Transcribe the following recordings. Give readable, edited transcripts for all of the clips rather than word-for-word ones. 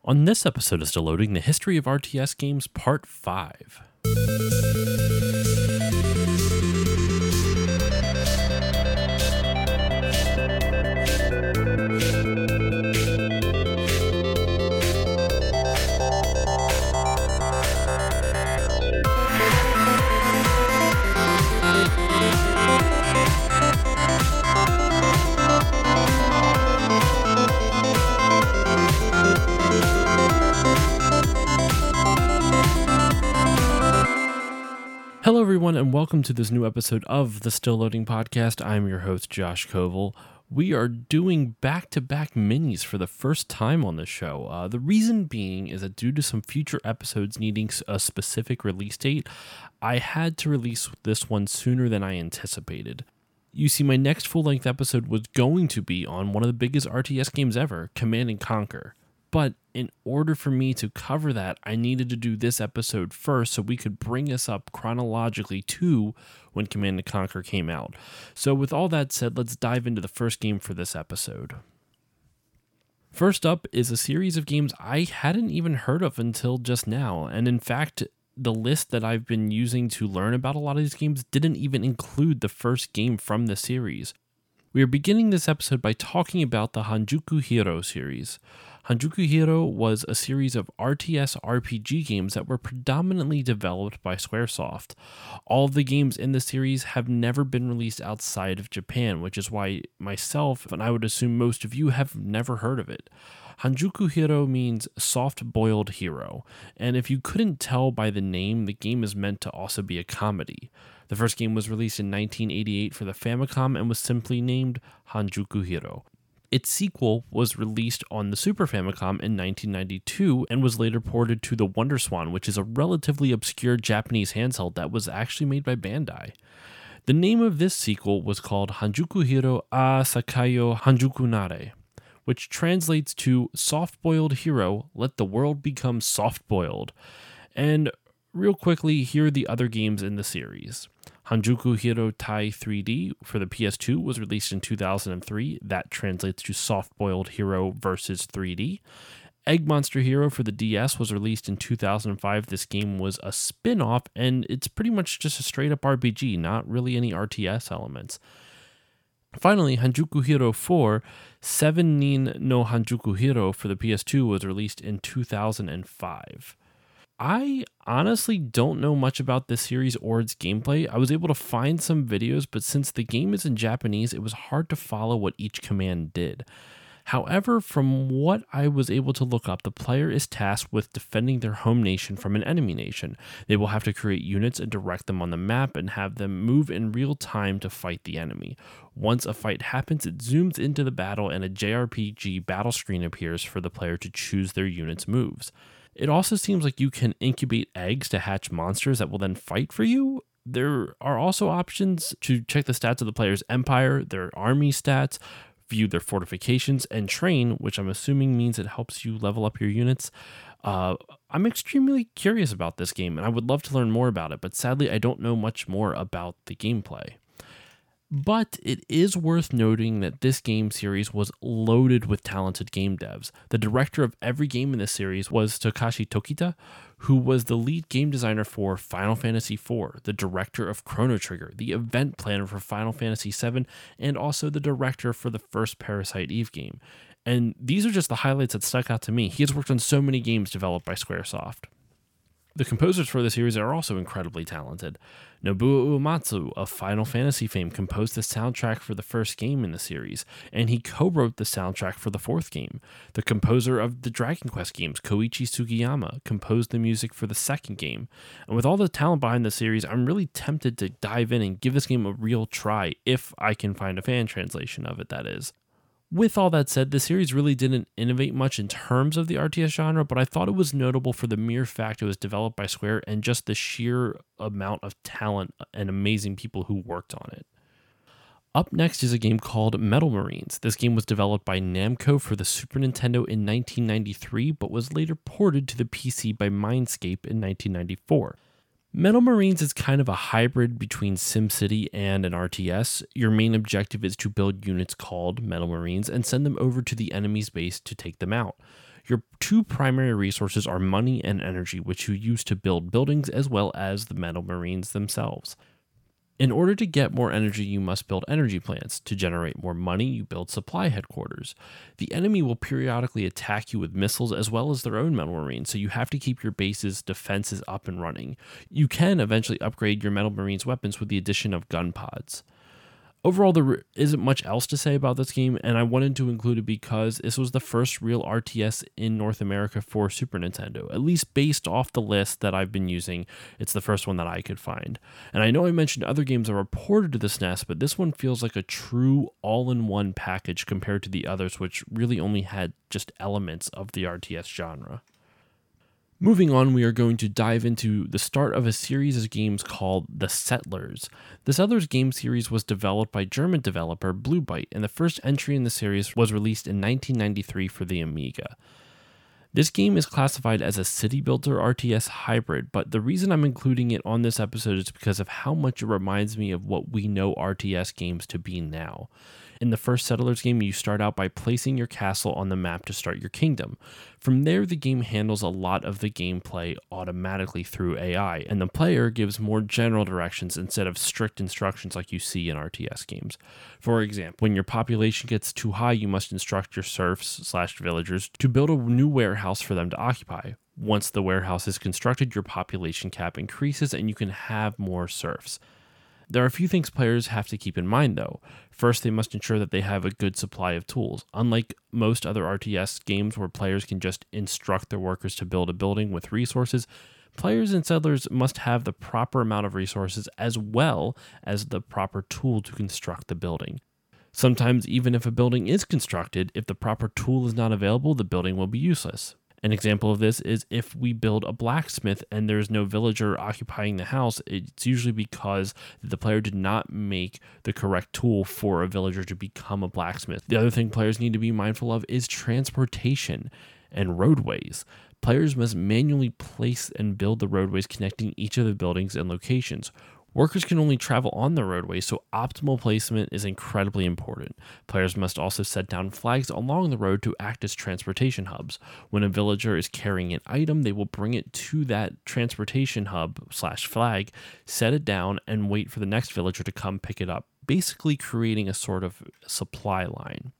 On this episode of Still Loading, the history of RTS games, Part 5. Hello everyone and welcome to this new episode of the Still Loading podcast. I'm your host Josh Koval. We are doing back-to-back minis for the first time on the show. The reason being is that due to some future episodes needing a specific release date, I had to release this one sooner than I anticipated. You see, my next full-length episode was going to be on one of the biggest RTS games ever, Command & Conquer. But in order for me to cover that, I needed to do this episode first so we could bring us up chronologically to when Command & Conquer came out. So with all that said, let's dive into the first game for this episode. First up is a series of games I hadn't even heard of until just now, and in fact, the list that I've been using to learn about a lot of these games didn't even include the first game from the series. We are beginning this episode by talking about the Hanjuku Hero series. Hanjuku Hero was a series of RTS RPG games that were predominantly developed by Squaresoft. All of the games in the series have never been released outside of Japan, which is why myself, and I would assume most of you, have never heard of it. Hanjuku Hero means soft-boiled hero, and if you couldn't tell by the name, the game is meant to also be a comedy. The first game was released in 1988 for the Famicom and was simply named Hanjuku Hero. Its sequel was released on the Super Famicom in 1992 and was later ported to the WonderSwan, which is a relatively obscure Japanese handheld that was actually made by Bandai. The name of this sequel was called Hanjuku Hero a Sakayo Hanjukunare, which translates to Soft-Boiled Hero, Let the World Become Soft-Boiled. And real quickly, here are the other games in the series. Hanjuku Hero Tai 3D for the PS2 was released in 2003. That translates to Soft-Boiled Hero versus 3D. Egg Monster Hero for the DS was released in 2005. This game was a spin-off, and it's pretty much just a straight-up RPG, not really any RTS elements. Finally, Hanjuku Hero 4, 7 Nin no Hanjuku Hero for the PS2 was released in 2005. I honestly don't know much about this series or its gameplay. I was able to find some videos, but since the game is in Japanese, it was hard to follow what each command did. However, from what I was able to look up, the player is tasked with defending their home nation from an enemy nation. They will have to create units and direct them on the map and have them move in real time to fight the enemy. Once a fight happens, it zooms into the battle and a JRPG battle screen appears for the player to choose their unit's moves. It also seems like you can incubate eggs to hatch monsters that will then fight for you. There are also options to check the stats of the player's empire, their army stats, view their fortifications, and train, which I'm assuming means it helps you level up your units. I'm extremely curious about this game, and I would love to learn more about it, but sadly I don't know much more about the gameplay. But it is worth noting that this game series was loaded with talented game devs. The director of every game in this series was Takashi Tokita, who was the lead game designer for Final Fantasy IV, the director of Chrono Trigger, the event planner for Final Fantasy VII, and also the director for the first Parasite Eve game. And these are just the highlights that stuck out to me. He has worked on so many games developed by Squaresoft. The composers for the series are also incredibly talented. Nobuo Uematsu of Final Fantasy fame composed the soundtrack for the first game in the series, and he co-wrote the soundtrack for the fourth game. The composer of the Dragon Quest games, Koichi Sugiyama, composed the music for the second game. And with all the talent behind the series, I'm really tempted to dive in and give this game a real try, if I can find a fan translation of it, that is. With all that said, the series really didn't innovate much in terms of the RTS genre, but I thought it was notable for the mere fact it was developed by Square and just the sheer amount of talent and amazing people who worked on it. Up next is a game called Metal Marines. This game was developed by Namco for the Super Nintendo in 1993, but was later ported to the PC by Mindscape in 1994. Metal Marines is kind of a hybrid between SimCity and an RTS. Your main objective is to build units called Metal Marines and send them over to the enemy's base to take them out. Your two primary resources are money and energy, which you use to build buildings as well as the metal marines themselves. In order to get more energy, you must build energy plants. To generate more money, you build supply headquarters. The enemy will periodically attack you with missiles as well as their own metal marines, so you have to keep your base's defenses up and running. You can eventually upgrade your metal marines' weapons with the addition of gun pods. Overall, there isn't much else to say about this game, and I wanted to include it because this was the first real RTS in North America for Super Nintendo. At least based off the list that I've been using, it's the first one that I could find. And I know I mentioned other games that were ported to the SNES, but this one feels like a true all-in-one package compared to the others, which really only had just elements of the RTS genre. Moving on, we are going to dive into the start of a series of games called The Settlers. The Settlers game series was developed by German developer Blue Byte, and the first entry in the series was released in 1993 for the Amiga. This game is classified as a city builder RTS hybrid, but the reason I'm including it on this episode is because of how much it reminds me of what we know RTS games to be now. In the first Settlers game, you start out by placing your castle on the map to start your kingdom. From there, the game handles a lot of the gameplay automatically through AI, and the player gives more general directions instead of strict instructions like you see in RTS games. For example, when your population gets too high, you must instruct your serfs/villagers to build a new warehouse for them to occupy. Once the warehouse is constructed, your population cap increases and you can have more serfs. There are a few things players have to keep in mind though. First, they must ensure that they have a good supply of tools. Unlike most other RTS games where players can just instruct their workers to build a building with resources, players in Settlers must have the proper amount of resources as well as the proper tool to construct the building. Sometimes, even if a building is constructed, if the proper tool is not available, the building will be useless. An example of this is if we build a blacksmith and there's no villager occupying the house, it's usually because the player did not make the correct tool for a villager to become a blacksmith. The other thing players need to be mindful of is transportation and roadways. Players must manually place and build the roadways connecting each of the buildings and locations. Workers can only travel on the roadway, so optimal placement is incredibly important. Players must also set down flags along the road to act as transportation hubs. When a villager is carrying an item, they will bring it to that transportation hub/flag, set it down, and wait for the next villager to come pick it up, basically creating a sort of supply line.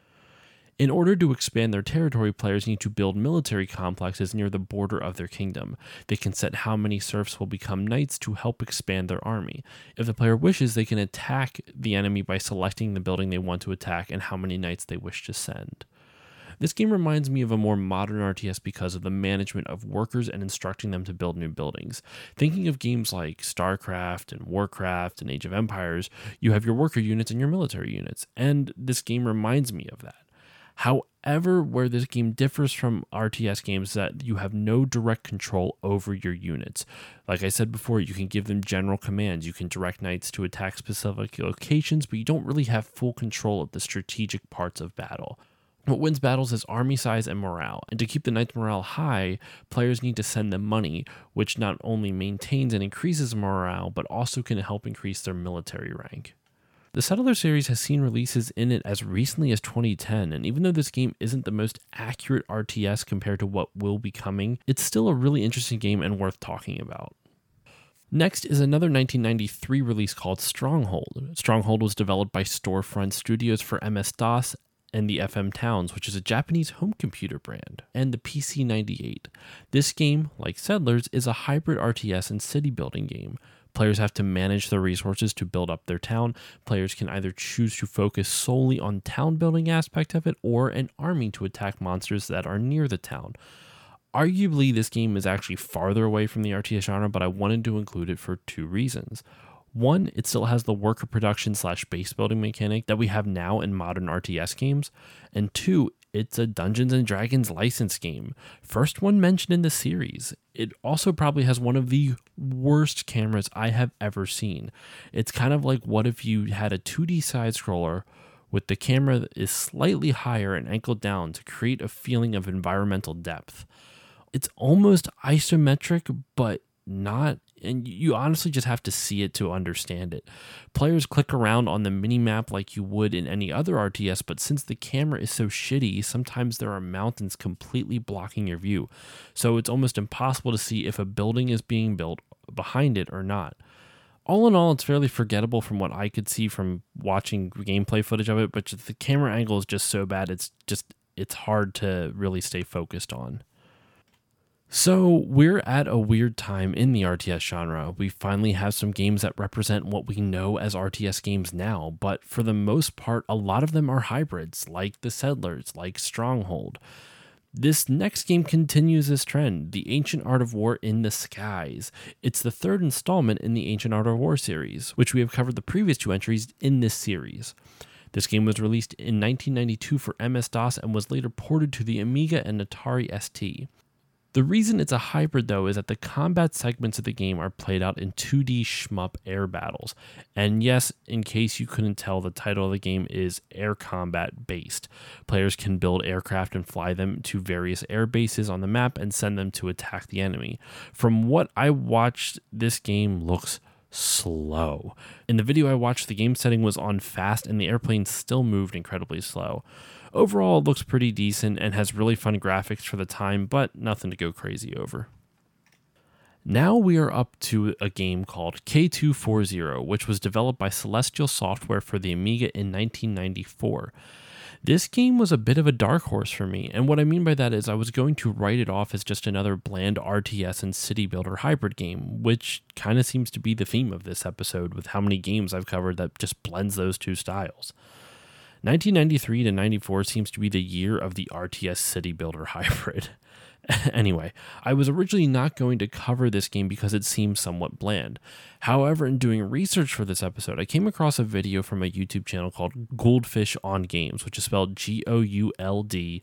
In order to expand their territory, players need to build military complexes near the border of their kingdom. They can set how many serfs will become knights to help expand their army. If the player wishes, they can attack the enemy by selecting the building they want to attack and how many knights they wish to send. This game reminds me of a more modern RTS because of the management of workers and instructing them to build new buildings. Thinking of games like StarCraft and Warcraft and Age of Empires, you have your worker units and your military units, and this game reminds me of that. However, where this game differs from RTS games is that you have no direct control over your units. Like I said before, you can give them general commands. You can direct knights to attack specific locations, but you don't really have full control of the strategic parts of battle. What wins battles is army size and morale, and to keep the knights' morale high, players need to send them money, which not only maintains and increases morale, but also can help increase their military rank. The Settler series has seen releases in it as recently as 2010, and even though this game isn't the most accurate RTS compared to what will be coming, it's still a really interesting game and worth talking about. Next is another 1993 release called Stronghold. Stronghold was developed by Storefront Studios for MS-DOS and the FM Towns, which is a Japanese home computer brand, and the PC-98. This game, like Settlers, is a hybrid RTS and city building game. Players have to manage their resources to build up their town. Players can either choose to focus solely on town building aspect of it or an army to attack monsters that are near the town. Arguably, this game is actually farther away from the RTS genre, but I wanted to include it for two reasons. One, it still has the worker production/base building mechanic that we have now in modern RTS games. And two, it's a Dungeons & Dragons license game. First one mentioned in the series. It also probably has one of the worst cameras I have ever seen. It's kind of like what if you had a 2D side scroller with the camera that is slightly higher and angled down to create a feeling of environmental depth. It's almost isometric, but not and you honestly just have to see it to understand it. Players click around on the mini-map like you would in any other RTS, but since the camera is so shitty, sometimes there are mountains completely blocking your view, so it's almost impossible to see if a building is being built behind it or not. All in all, it's fairly forgettable from what I could see from watching gameplay footage of it, but just the camera angle is just so bad, it's hard to really stay focused on. So we're at a weird time in the RTS genre. We finally have some games that represent what we know as RTS games now, but for the most part, a lot of them are hybrids, like The Settlers, like Stronghold. This next game continues this trend, The Ancient Art of War in the Skies. It's the third installment in the Ancient Art of War series, which we have covered the previous two entries in this series. This game was released in 1992 for MS-DOS and was later ported to the Amiga and Atari ST. The reason it's a hybrid, though, is that the combat segments of the game are played out in 2D shmup air battles. And yes, in case you couldn't tell, the title of the game is air combat based. Players can build aircraft and fly them to various air bases on the map and send them to attack the enemy. From what I watched, this game looks slow. In the video I watched, the game setting was on fast and the airplane still moved incredibly slow. Overall, it looks pretty decent and has really fun graphics for the time, but nothing to go crazy over. Now we are up to a game called K240, which was developed by Celestial Software for the Amiga in 1994. This game was a bit of a dark horse for me, and what I mean by that is I was going to write it off as just another bland RTS and city builder hybrid game, which kind of seems to be the theme of this episode with how many games I've covered that just blends those two styles. 1993 to 94 seems to be the year of the RTS city builder hybrid. Anyway, I was originally not going to cover this game because it seemed somewhat bland. However, in doing research for this episode, I came across a video from a YouTube channel called Gouldfish on Games, which is spelled Gouldfish,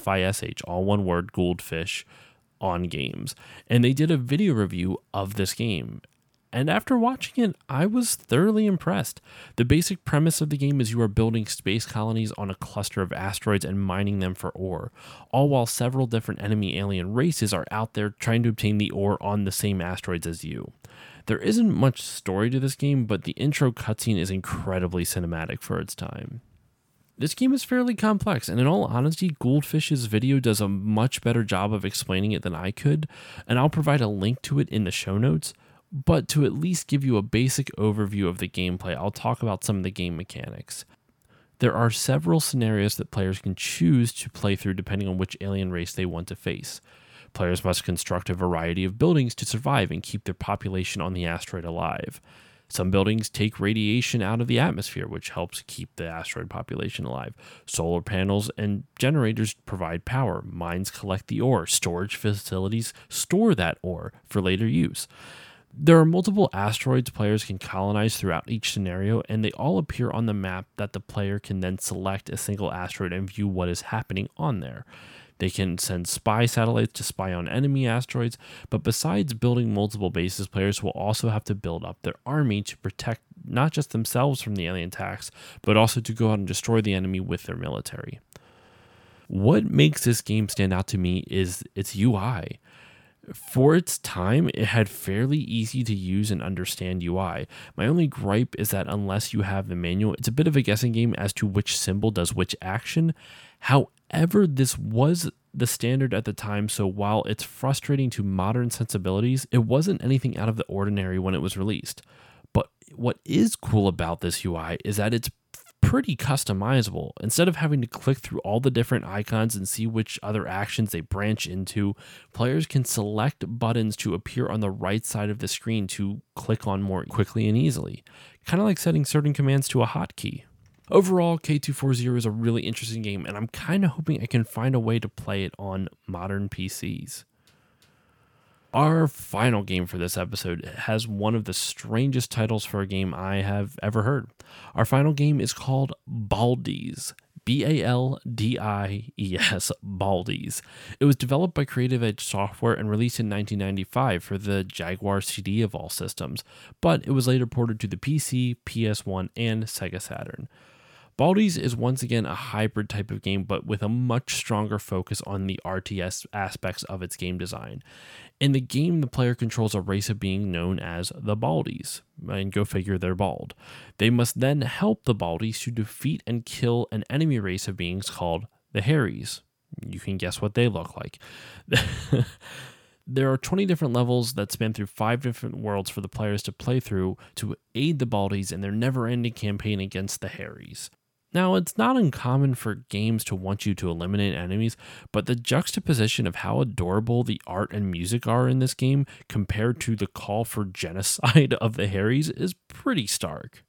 all one word, Gouldfish on Games. And they did a video review of this game. And after watching it, I was thoroughly impressed. The basic premise of the game is you are building space colonies on a cluster of asteroids and mining them for ore, all while several different enemy alien races are out there trying to obtain the ore on the same asteroids as you. There isn't much story to this game, but the intro cutscene is incredibly cinematic for its time. This game is fairly complex, and in all honesty, Gouldfish's video does a much better job of explaining it than I could, and I'll provide a link to it in the show notes. But to at least give you a basic overview of the gameplay, I'll talk about some of the game mechanics. There are several scenarios that players can choose to play through depending on which alien race they want to face. Players must construct a variety of buildings to survive and keep their population on the asteroid alive. Some buildings take radiation out of the atmosphere, which helps keep the asteroid population alive. Solar panels and generators provide power. Mines collect the ore. Storage facilities store that ore for later use. There are multiple asteroids players can colonize throughout each scenario, and they all appear on the map that the player can then select a single asteroid and view what is happening on there. They can send spy satellites to spy on enemy asteroids, but besides building multiple bases, players will also have to build up their army to protect not just themselves from the alien attacks, but also to go out and destroy the enemy with their military. What makes this game stand out to me is its UI. For its time, it had fairly easy to use and understand UI. My only gripe is that unless you have the manual, it's a bit of a guessing game as to which symbol does which action. However, this was the standard at the time, so while it's frustrating to modern sensibilities, it wasn't anything out of the ordinary when it was released. But what is cool about this UI is that it's pretty customizable. Instead of having to click through all the different icons and see which other actions they branch into, players can select buttons to appear on the right side of the screen to click on more quickly and easily. Kind of like setting certain commands to a hotkey. Overall, K240 is a really interesting game, and I'm kind of hoping I can find a way to play it on modern PCs. Our final game for this episode has one of the strangest titles for a game I have ever heard. Our final game is called Baldies. Baldies. Baldies. It was developed by Creative Edge Software and released in 1995 for the Jaguar CD of all systems, but it was later ported to the PC, PS1, and Sega Saturn. Baldies is once again a hybrid type of game, but with a much stronger focus on the RTS aspects of its game design. In the game, the player controls a race of beings known as the Baldies, and go figure they're bald. They must then help the Baldies to defeat and kill an enemy race of beings called the Harrys. You can guess what they look like. There are 20 different levels that span through 5 different worlds for the players to play through to aid the Baldies in their never-ending campaign against the Harrys. Now, it's not uncommon for games to want you to eliminate enemies, but the juxtaposition of how adorable the art and music are in this game compared to the call for genocide of the Harrys is pretty stark.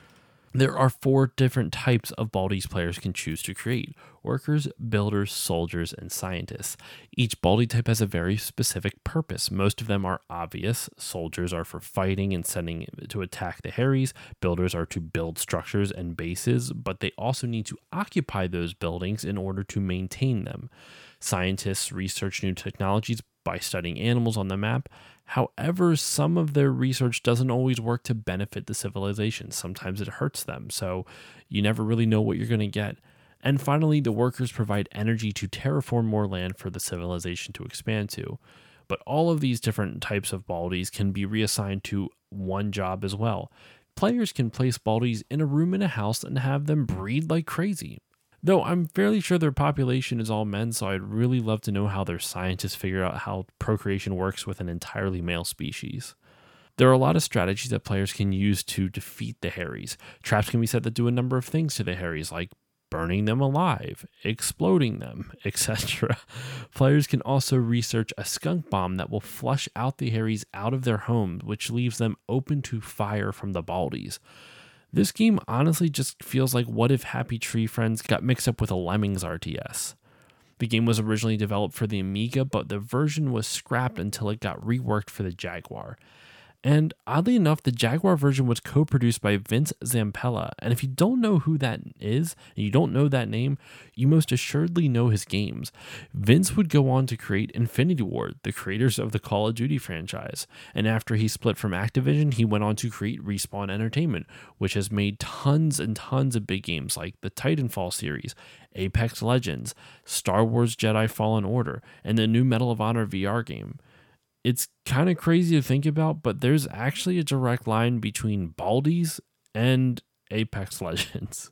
There are 4 different types of Baldies players can choose to create: workers, builders, soldiers, and scientists. Each Baldi type has a very specific purpose. Most of them are obvious. Soldiers are for fighting and sending to attack the Harrys. Builders are to build structures and bases, but they also need to occupy those buildings in order to maintain them. Scientists research new technologies by studying animals on the map. However, some of their research doesn't always work to benefit the civilization. Sometimes it hurts them, so you never really know what you're going to get. And finally, the workers provide energy to terraform more land for the civilization to expand to. But all of these different types of Baldies can be reassigned to one job as well. Players can place Baldies in a room in a house and have them breed like crazy. Though I'm fairly sure their population is all men, so I'd really love to know how their scientists figure out how procreation works with an entirely male species. There are a lot of strategies that players can use to defeat the Harrys. Traps can be set that do a number of things to the Harrys, like burning them alive, exploding them, etc. Players can also research a skunk bomb that will flush out the Harrys out of their homes, which leaves them open to fire from the Baldies. This game honestly just feels like what if Happy Tree Friends got mixed up with a Lemmings RTS. The game was originally developed for the Amiga, but the version was scrapped until it got reworked for the Jaguar. And oddly enough, the Jaguar version was co-produced by Vince Zampella. And if you don't know who that is, and you don't know that name, you most assuredly know his games. Vince would go on to create Infinity Ward, the creators of the Call of Duty franchise. And after he split from Activision, he went on to create Respawn Entertainment, which has made tons and tons of big games like the Titanfall series, Apex Legends, Star Wars Jedi Fallen Order, and the new Medal of Honor VR game. It's kind of crazy to think about, but there's actually a direct line between Baldies and Apex Legends.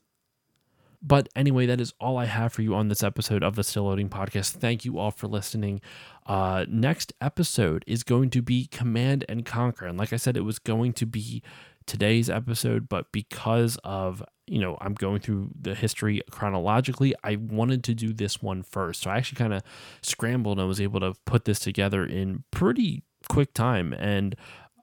But anyway, that is all I have for you on this episode of the Still Loading Podcast. Thank you all for listening. Next episode is going to be Command and Conquer. And like I said, it was going to be today's episode, but because of, I'm going through the history chronologically, I wanted to do this one first. So I actually kind of scrambled and was able to put this together in pretty quick time. And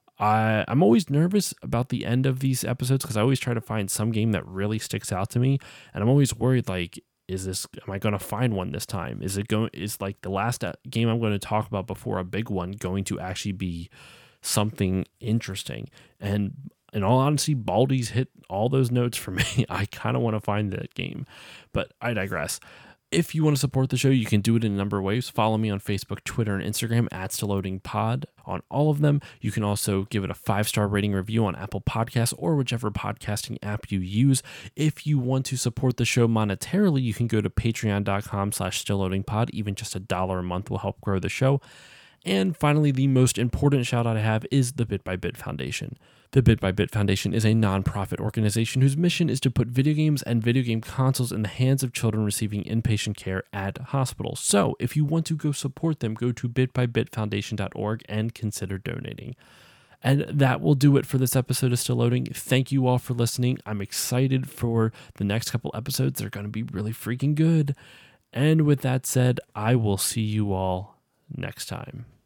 I'm always nervous about the end of these episodes because I always try to find some game that really sticks out to me. And I'm always worried, like, am I going to find one this time? Is like the last game I'm going to talk about before a big one going to actually be something interesting? And in all honesty, Baldies hit all those notes for me. I kind of want to find that game, but I digress. If you want to support the show, you can do it in a number of ways. Follow me on Facebook, Twitter, and Instagram at StillLoadingPod on all of them. You can also give it a 5-star rating review on Apple Podcasts or whichever podcasting app you use. If you want to support the show monetarily, you can go to patreon.com/StillLoadingPod. Even just $1 a month will help grow the show. And finally, the most important shout out I have is the Bit by Bit Foundation. The Bit by Bit Foundation is a nonprofit organization whose mission is to put video games and video game consoles in the hands of children receiving inpatient care at hospitals. So if you want to go support them, go to bitbybitfoundation.org and consider donating. And that will do it for this episode of Still Loading. Thank you all for listening. I'm excited for the next couple episodes. They're going to be really freaking good. And with that said, I will see you all next time.